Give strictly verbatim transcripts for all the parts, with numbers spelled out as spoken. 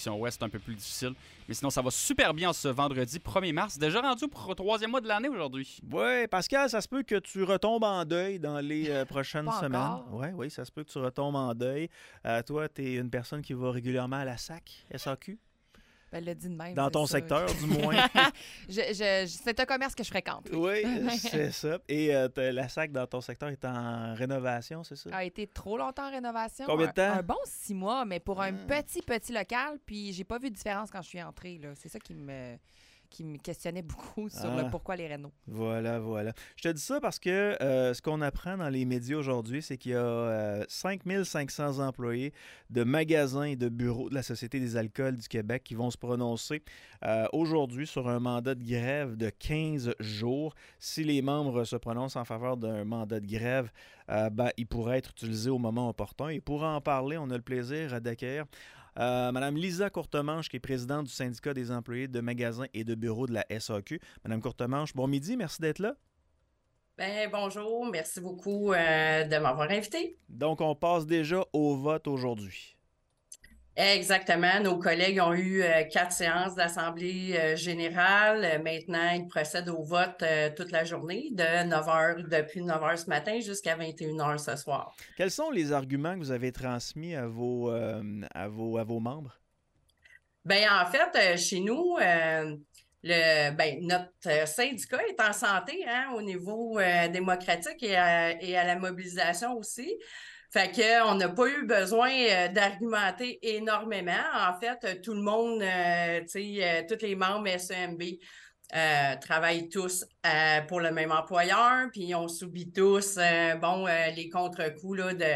section ouest, c'est un peu plus difficile. Mais sinon, ça va super bien ce vendredi premier mars. Déjà rendu pour le troisième mois de l'année aujourd'hui. Oui, Pascal, ça se peut que tu retombes en deuil dans les euh, prochaines Pas semaines. encore. Oui, oui, ça se peut que tu retombes en deuil. Euh, toi, tu es une personne qui va régulièrement à la S A C, S A Q? Ben, elle l'a dit de même. Dans c'est ton ça. secteur, du moins. je, je, je- c'est un commerce que je fréquente. Oui, c'est ça. Et euh, t'as- la S A C dans ton secteur est en rénovation, c'est ça? A été trop longtemps en rénovation. Combien de temps? Un, un bon six mois, mais pour un Hmm. petit, petit local. Puis j'ai pas vu de différence quand je suis entrée. Là. C'est ça qui me, qui me questionnait beaucoup sur Ah. le pourquoi les rénaux. Voilà, voilà. Je te dis ça parce que euh, ce qu'on apprend dans les médias aujourd'hui, c'est qu'il y a euh, cinq mille cinq cents employés de magasins et de bureaux de la Société des alcools du Québec qui vont se prononcer euh, aujourd'hui sur un mandat de grève de quinze jours. Si les membres se prononcent en faveur d'un mandat de grève, euh, ben, il pourrait être utilisé au moment opportun. Et pour en parler, on a le plaisir d'accueillir Euh, Madame Lisa Courtemanche, qui est présidente du syndicat des employés de magasins et de bureaux de la S A Q. Madame Courtemanche, bon midi, merci d'être là. Ben, bonjour, merci beaucoup euh, de m'avoir invité. Donc, on passe déjà au vote aujourd'hui. Exactement, nos collègues ont eu euh, quatre séances d'Assemblée euh, générale. Euh, Maintenant, ils procèdent au vote euh, toute la journée, de neuf heures, depuis neuf heures ce matin jusqu'à vingt et une heures ce soir. Quels sont les arguments que vous avez transmis à vos, euh, à vos, à vos membres? Ben, en fait, euh, chez nous, euh, le, ben, notre euh, syndicat est en santé hein, au niveau euh, démocratique et à, et à la mobilisation aussi. Fait que on n'a pas eu besoin euh, d'argumenter énormément. En fait, euh, tout le monde, euh, tu sais, euh, tous les membres S E M B euh, travaillent tous euh, pour le même employeur, puis on subit tous, euh, bon, euh, les contre-coups là, de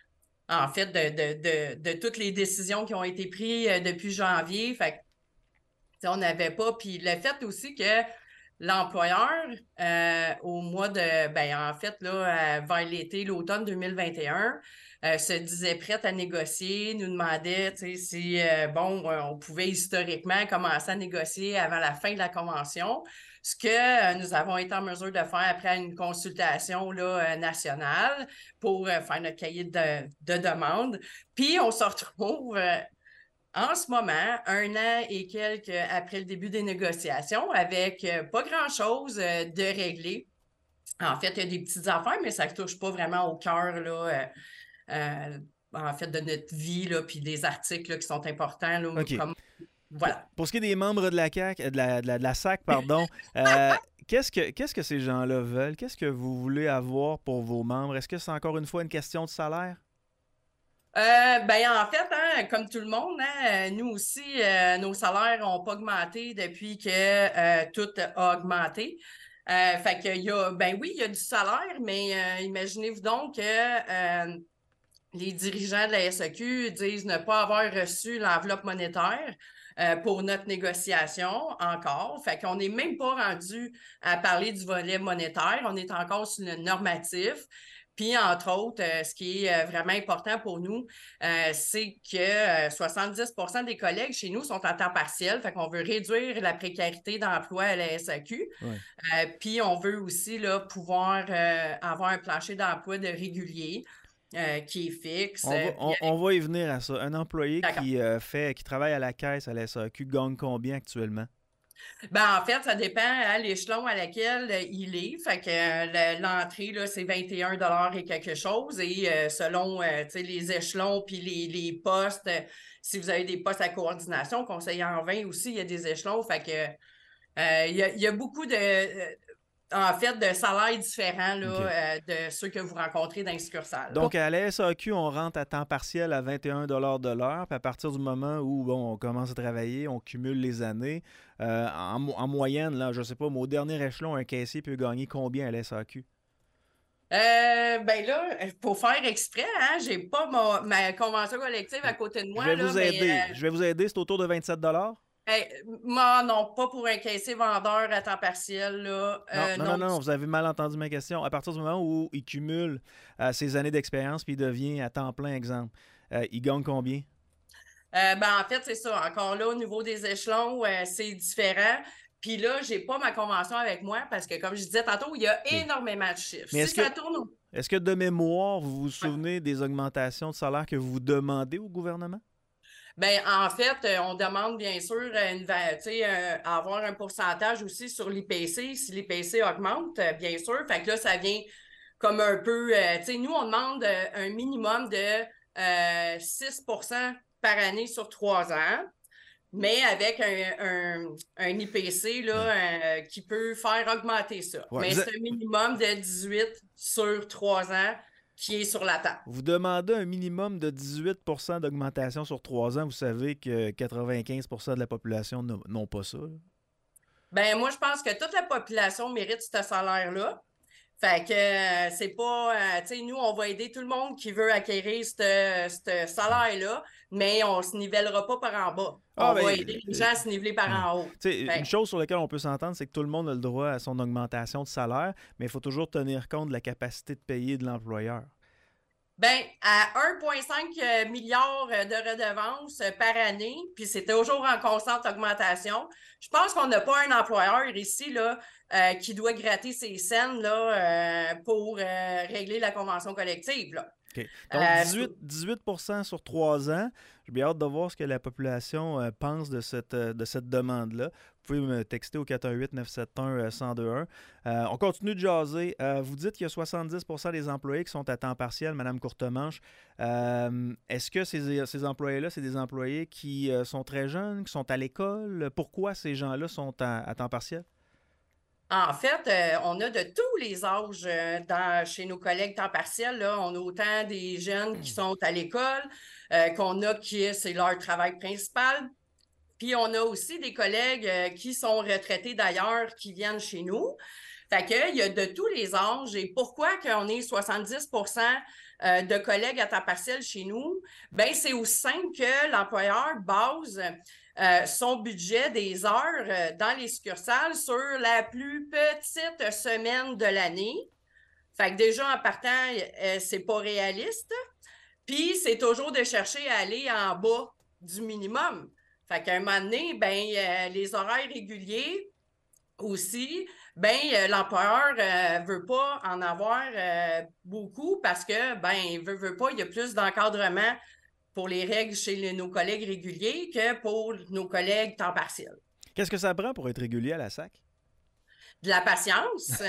en fait, de, de, de, de toutes les décisions qui ont été prises euh, depuis janvier. Fait que, tu sais, on n'avait pas. Puis le fait aussi que l'employeur, euh, au mois de, ben, en fait, là, euh, vers l'été, l'automne deux mille vingt et un, euh, se disait prête à négocier, nous demandait, tu sais, si, euh, bon, euh, on pouvait historiquement commencer à négocier avant la fin de la convention, ce que euh, nous avons été en mesure de faire après une consultation, là, euh, nationale pour euh, faire notre cahier de, de demande. Puis, on se retrouve euh, en ce moment, un an et quelques après le début des négociations, avec euh, pas grand-chose euh, de réglé. En fait, il y a des petites affaires, mais ça ne touche pas vraiment au cœur, là, euh, euh, en fait, de notre vie, là, puis des articles là, qui sont importants, là, OK. comme voilà. Pour ce qui est des membres de la C A Q, de la, de la, de la S A C, pardon, euh, qu'est-ce que, qu'est-ce que ces gens-là veulent? Qu'est-ce que vous voulez avoir pour vos membres? Est-ce que c'est encore une fois une question de salaire? Euh, ben en fait, hein, comme tout le monde, hein, nous aussi, euh, nos salaires n'ont pas augmenté depuis que euh, tout a augmenté. Euh, fait que il y a, ben oui, il y a du salaire, mais euh, imaginez-vous donc que euh, les dirigeants de la S A Q disent ne pas avoir reçu l'enveloppe monétaire euh, pour notre négociation encore. Fait qu'on n'est même pas rendu à parler du volet monétaire. On est encore sur le normatif. Puis, entre autres, euh, ce qui est euh, vraiment important pour nous, euh, c'est que euh, soixante-dix pour cent des collègues chez nous sont à temps partiel. Fait qu'on veut réduire la précarité d'emploi à la S A Q. Ouais. Euh, puis, on veut aussi là, pouvoir euh, avoir un plancher d'emploi de régulier. Euh, qui est fixe. On va, euh, on, puis on va y venir à ça. Un employé D'accord. qui, euh, fait, qui travaille à la caisse à la S A Q gagne combien actuellement? Ben, en fait, ça dépend à l'échelon à laquelle euh, il est. Fait que euh, le- l'entrée, là, c'est vingt et un dollars et quelque chose. Et euh, selon euh, tu sais, les échelons puis les, les postes, euh, si vous avez des postes à coordination, conseiller en vin aussi, il y a des échelons. Fait que euh, il y a, il y a beaucoup de euh, en fait de salaires différents là, OK. euh, de ceux que vous rencontrez dans les succursales. Donc, à la S A Q, on rentre à temps partiel à vingt et un dollars de l'heure. Puis à partir du moment où bon, on commence à travailler, on cumule les années. Euh, en, mo- en moyenne, là, je ne sais pas, mais au dernier échelon, un caissier peut gagner combien à la S A Q? Euh, ben là, pour faire exprès, hein, j'ai pas ma, ma convention collective à côté de moi. Je vais là, vous mais, aider. euh, Je vais vous aider. C'est autour de vingt-sept dollars. Hey, moi, non, pas pour un caissier vendeur à temps partiel, là. Non, Euh, non, non, non, vous avez mal entendu ma question. À partir du moment où il cumule euh, ses années d'expérience puis il devient à temps plein, exemple, euh, il gagne combien? Euh, ben, en fait, c'est ça. Encore là, au niveau des échelons, euh, c'est différent. Puis là, j'ai pas ma convention avec moi parce que, comme je disais tantôt, il y a énormément de chiffres. Mais Si est-ce ça que- tourne au- Est-ce que de mémoire, vous vous souvenez des augmentations de salaire que vous demandez au gouvernement? Ben, en fait, euh, on demande bien sûr une, va- tu sais, euh, avoir un pourcentage aussi sur l'I P C, si l'I P C augmente, euh, bien sûr. Fait que là, ça vient comme un peu, euh, tu sais, nous, on demande euh, un minimum de euh, six pour cent par année sur trois ans, mais avec un, un, un I P C là, Ouais. euh, qui peut faire augmenter ça. Ouais, Mais vous, c'est un minimum de dix-huit sur trois ans qui est sur la table. vous demandez un minimum de dix-huit pour cent d'augmentation sur trois ans. Vous savez que quatre-vingt-quinze pour cent de la population n'a- n'ont pas ça. Là. Ben, moi, je pense que toute la population mérite ce salaire-là. Fait que euh, c'est pas, euh, tu sais, nous, on va aider tout le monde qui veut acquérir ce salaire-là, mais on se nivellera pas par en bas. Ah, On va ben, aider les euh, gens à se niveler par ouais. en haut. Tu sais, une Fait, chose sur laquelle on peut s'entendre, c'est que tout le monde a le droit à son augmentation de salaire, mais il faut toujours tenir compte de la capacité de payer de l'employeur. ben, à un virgule cinq milliard de redevances par année, puis c'est toujours en constante augmentation, je pense qu'on n'a pas un employeur ici là, euh, qui doit gratter ses scènes là, euh, pour euh, régler la convention collective. Là. OK. Donc, Euh, dix-huit, dix-huit pour cent sur trois ans. J'ai bien hâte de voir ce que la population euh, pense de cette, euh, de cette demande-là. Vous pouvez me texter au quatre un huit neuf sept un un zéro deux un. Euh, on continue de jaser. Euh, vous dites qu'il y a soixante-dix pour cent des employés qui sont à temps partiel, Mme Courtemanche. Euh, est-ce que ces, ces employés-là, c'est des employés qui euh, sont très jeunes, qui sont à l'école? Pourquoi ces gens-là sont à, à temps partiel? En fait, euh, on a de tous les âges euh, dans, chez nos collègues temps partiel. Là. On a autant des jeunes qui sont à l'école, euh, qu'on a qui c'est leur travail principal. Puis on a aussi des collègues euh, qui sont retraités d'ailleurs, qui viennent chez nous. Fait que, il y a de tous les âges. Et pourquoi qu'on est soixante-dix pour cent euh, de collègues à temps partiel chez nous? Ben, c'est aussi simple que l'employeur base euh, son budget des heures euh, dans les succursales sur la plus petite semaine de l'année. Fait que déjà, en partant, euh, c'est pas réaliste. Puis, c'est toujours de chercher à aller en bas du minimum. Fait qu'à un moment donné, ben, euh, les horaires réguliers aussi, ben, euh, l'employeur euh, veut pas en avoir euh, beaucoup parce que, ben, veut, veut pas, il y a plus d'encadrement pour les règles chez les, nos collègues réguliers que pour nos collègues temps partiel. Qu'est-ce que ça prend pour être régulier à la S A C? De la patience.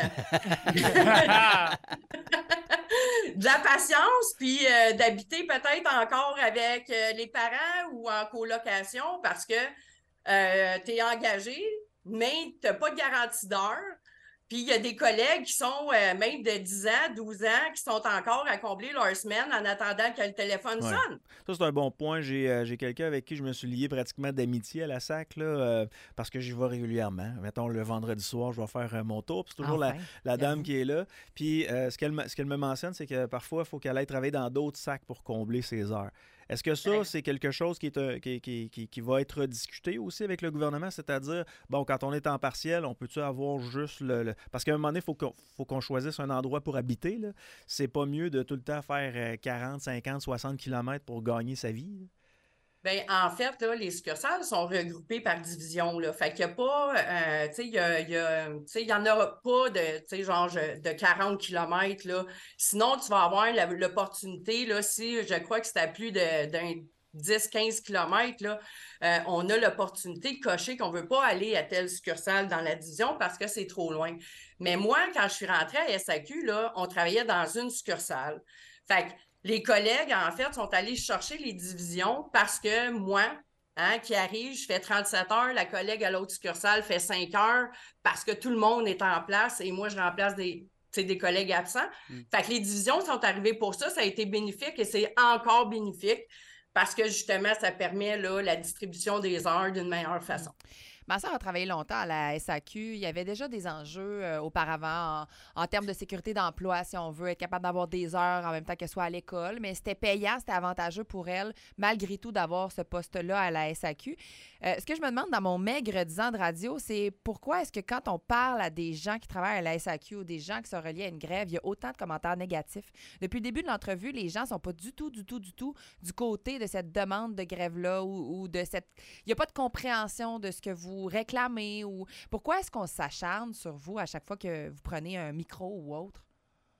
De la patience, puis euh, d'habiter peut-être encore avec euh, les parents ou en colocation parce que euh, tu es engagé, mais tu n'as pas de garantie d'heure. Puis il y a des collègues qui sont euh, même de dix ans, douze ans, qui sont encore à combler leur semaine en attendant que le téléphone Ouais. sonne. Ça, c'est un bon point. J'ai, euh, j'ai quelqu'un avec qui je me suis lié pratiquement d'amitié à la S A C, là, euh, parce que j'y vais régulièrement. Mettons, le vendredi soir, je vais faire euh, mon tour. Puis c'est toujours la, Enfin, la dame j'avoue. qui est là. Puis euh, ce, qu'elle, me- ce qu'elle me mentionne, c'est que parfois, il faut qu'elle aille travailler dans d'autres sacs pour combler ses heures. Est-ce que ça, Ouais. c'est quelque chose qui, est, un- qui, qui, qui, qui va être discuté aussi avec le gouvernement? C'est-à-dire, bon, quand on est en partiel, on peut-tu avoir juste le... le- Parce qu'à un moment donné, il faut qu'on, faut qu'on choisisse un endroit pour habiter. Là. C'est pas mieux de tout le temps faire euh, quarante, cinquante, soixante kilomètres pour gagner sa vie. Là. Ben, en fait, là, les succursales sont regroupées par division. Là. Fait qu'il n'y a pas, euh, tu sais, il y, a, il y, a, tu sais, il y en aura pas de, tu sais, genre je- de quarante kilomètres. Là. Sinon, tu vas avoir la- l'opportunité, là, si je crois que c'est à plus de, d'un dix quinze kilomètres, là, euh, on a l'opportunité de cocher qu'on ne veut pas aller à telle succursale dans la division parce que c'est trop loin. Mais moi, quand je suis rentrée à S A Q, là, on travaillait dans une succursale. Fait que les collègues, en fait, sont allés chercher les divisions parce que moi, hein, qui arrive, je fais trente-sept heures, la collègue à l'autre succursale fait cinq heures parce que tout le monde est en place et moi, je remplace des, tu sais, des collègues absents. Mm. Fait que les divisions sont arrivées pour ça. Ça a été bénéfique et c'est encore bénéfique parce que justement, ça permet là, la distribution des heures d'une meilleure façon. Ma soeur a travaillé longtemps à la S A Q. Il y avait déjà des enjeux euh, auparavant en, en termes de sécurité d'emploi, si on veut être capable d'avoir des heures en même temps qu'elle soit à l'école. Mais c'était payant, c'était avantageux pour elle, malgré tout, d'avoir ce poste-là à la S A Q. Euh, ce que je me demande dans mon maigre dix ans de radio, c'est pourquoi est-ce que quand on parle à des gens qui travaillent à la S A Q ou des gens qui sont reliés à une grève, il y a autant de commentaires négatifs? Depuis le début de l'entrevue, les gens ne sont pas du tout, du tout, du tout du côté de cette demande de grève-là ou, ou de cette... Il n'y a pas de compréhension de ce que vous réclamer ou pourquoi est-ce qu'on s'acharne sur vous à chaque fois que vous prenez un micro ou autre?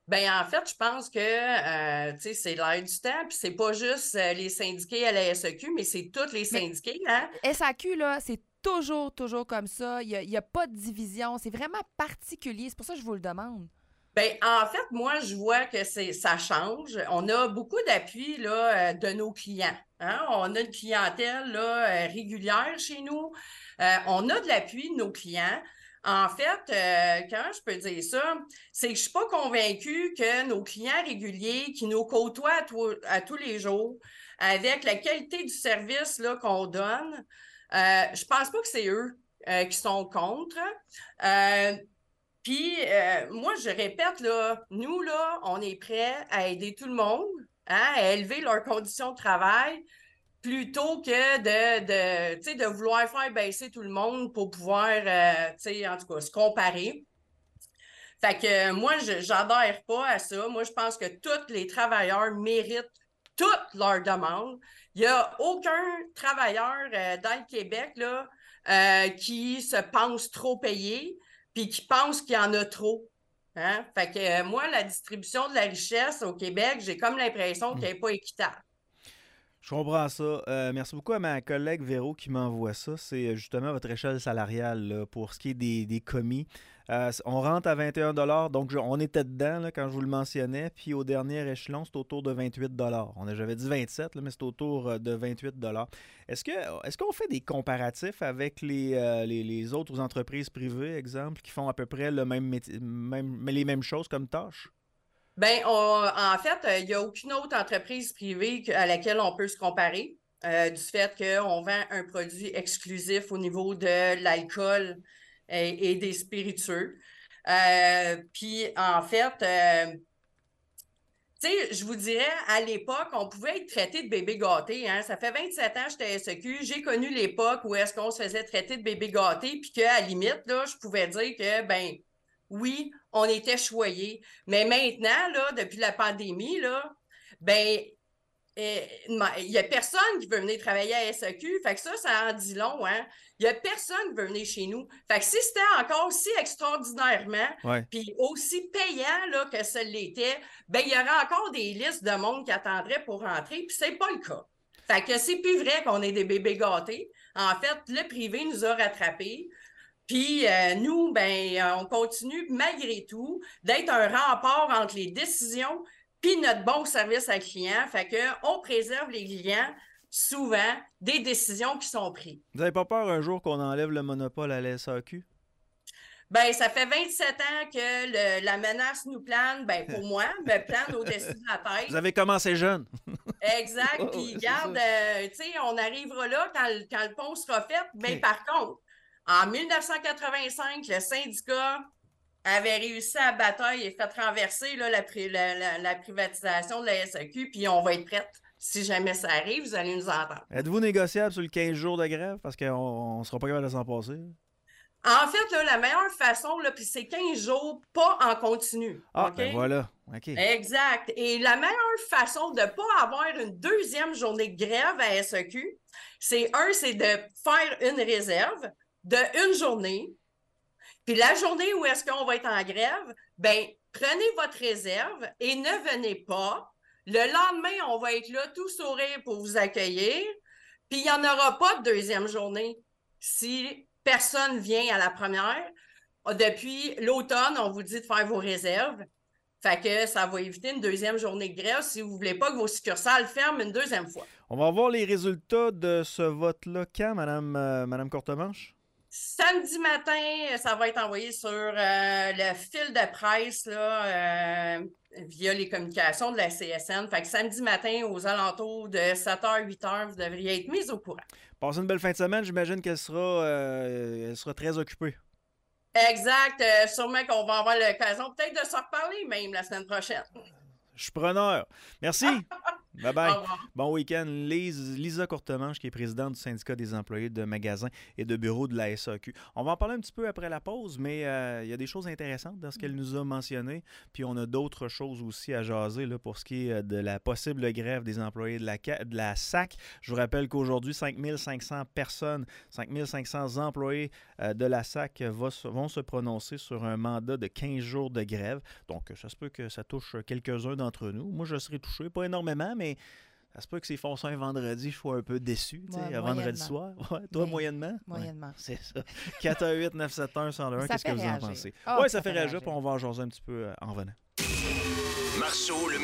Ben en fait, je pense que euh, tu sais, c'est l'air du temps, puis c'est pas juste euh, les syndiqués à la S E Q, mais c'est tous les Mais syndiqués, hein? S A Q, là, c'est toujours, toujours comme ça. Il n'y a, il y a pas de division. C'est vraiment particulier. C'est pour ça que je vous le demande. Ben en fait, moi, je vois que c'est ça change. On a beaucoup d'appui là, euh, de nos clients. Hein? On a une clientèle là, euh, régulière chez nous. Euh, on a de l'appui de nos clients. En fait, euh, comment je peux dire ça? C'est que je ne suis pas convaincue que nos clients réguliers qui nous côtoient à, tout- à tous les jours, avec la qualité du service là, qu'on donne, euh, je pense pas que c'est eux euh, qui sont contre. Euh, Puis, euh, moi, je répète, là, nous, là, on est prêts à aider tout le monde, hein, à élever leurs conditions de travail, plutôt que de, de, tu sais, de vouloir faire baisser tout le monde pour pouvoir, euh, tu sais, en tout cas, se comparer. Fait que euh, moi, je j'adhère pas à ça. Moi, je pense que tous les travailleurs méritent toutes leurs demandes. Il n'y a aucun travailleur euh, dans le Québec là, euh, qui se pense trop payé puis qui pense qu'il y en a trop. Hein? Fait que euh, moi, la distribution de la richesse au Québec, j'ai comme l'impression qu'elle n'est pas équitable. Je comprends ça. Euh, merci beaucoup à ma collègue Véro qui m'envoie ça. C'est euh, justement votre échelle salariale là, pour ce qui est des, des commis. Euh, on rentre à vingt et un dollars, donc je- on était dedans là, quand je vous le mentionnais. Puis au dernier échelon, c'est autour de vingt-huit dollars. On a, j'avais dit vingt-sept, là, mais c'est autour euh, de vingt-huit dollars. Est-ce que est-ce qu'on fait des comparatifs avec les, euh, les, les autres entreprises privées, exemple, qui font à peu près le même métier, même, mais les mêmes choses comme tâches? Ben, on- en fait, euh, il n'y a aucune autre entreprise privée que- à laquelle on peut se comparer, euh, du fait qu'on vend un produit exclusif au niveau de l'alcool et, et des spiritueux. Euh, puis, en fait, euh, tu sais, je vous dirais, à l'époque, on pouvait être traité de bébé gâté. Hein? Ça fait vingt-sept ans que j'étais à S E Q. J'ai connu l'époque où est-ce qu'on se faisait traiter de bébé gâté, puis qu'à la limite, là, je pouvais dire que, ben, oui, on était choyés. Mais maintenant, là, depuis la pandémie, là, ben, il n'y a personne qui veut venir travailler à S E Q. Fait que ça, ça en dit long, hein? Il n'y a personne qui veut venir chez nous. Fait que si c'était encore si extraordinairement, Ouais. puis aussi payant là, que ça l'était, ben il y aurait encore des listes de monde qui attendraient pour rentrer, puis c'est pas le cas. Fait que c'est plus vrai qu'on est des bébés gâtés. En fait, le privé nous a rattrapés. Puis euh, nous, ben, on continue malgré tout d'être un rempart entre les décisions puis notre bon service à client. Fait qu'on préserve les clients souvent des décisions qui sont prises. Vous n'avez pas peur un jour qu'on enlève le monopole à la S A Q? Ben, ça fait vingt-sept ans que le- la menace nous plane, ben, pour moi, me plane au-dessus de la tête. Vous avez commencé jeune. Exact. Ouais, Puis, ouais, c'est regarde, ça. euh, tu sais, on arrivera là quand, le- quand le pont sera fait. Mais Ok. par contre, en mille neuf cent quatre-vingt-cinq, le syndicat avait réussi à bataille et fait renverser là, la, pri- la- la- la privatisation de la S A Q, puis on va être prête. Si jamais ça arrive, vous allez nous entendre. Êtes-vous négociable sur le quinze jours de grève? Parce qu'on ne sera pas capable de s'en passer. En fait, là, la meilleure façon, là, puis c'est quinze jours, pas en continu. Ah, OK? ben voilà. OK. Exact. Et la meilleure façon de ne pas avoir une deuxième journée de grève à S E Q, c'est un, c'est de faire une réserve de une journée. Puis la journée où est-ce qu'on va être en grève, ben prenez votre réserve et ne venez pas. Le lendemain, on va être là tout sourire pour vous accueillir. Puis il n'y en aura pas de deuxième journée si personne vient à la première. Depuis l'automne, on vous dit de faire vos réserves. Fait que ça va éviter une deuxième journée de grève si vous ne voulez pas que vos succursales ferment une deuxième fois. On va voir les résultats de ce vote-là quand, Madame, euh, Madame Courtemanche? Samedi matin, ça va être envoyé sur euh, le fil de presse là, euh, via les communications de la C S N. Fait que samedi matin, aux alentours de sept heures, huit heures, vous devriez être mis au courant. Passez une belle fin de semaine. J'imagine qu'elle sera, euh, elle sera très occupée. Exact. Euh, sûrement qu'on va avoir l'occasion peut-être de se reparler même la semaine prochaine. Je suis preneur. Merci. Bye-bye. Au revoir. Bon week-end. Lise, Lisa Courtemanche, qui est présidente du syndicat des employés de magasins et de bureaux de la S A Q. On va en parler un petit peu après la pause, mais euh, il y a des choses intéressantes dans ce qu'elle nous a mentionné. Puis on a d'autres choses aussi à jaser là, pour ce qui est de la possible grève des employés de la, de la S A C. Je vous rappelle qu'aujourd'hui, cinq mille cinq cents personnes, cinq mille cinq cents employés euh, de la S A C va, vont se prononcer sur un mandat de quinze jours de grève. Donc, ça se peut que ça touche quelques-uns d'entre nous. Moi, je serai touché, pas énormément, mais mais ça se peut que s'ils font ça un vendredi, je sois un peu déçu, tu sais, Ouais, un vendredi soir. Ouais, toi, Mais, moyennement? moyennement. Ouais, c'est ça. quatre un huit neuf sept un un zéro un, Ça qu'est-ce fait que vous en réagir. pensez? Ah, oui, ça ça fait fait réagir, réagir. puis on va en jaser un petit peu euh, en venant. Marceau, le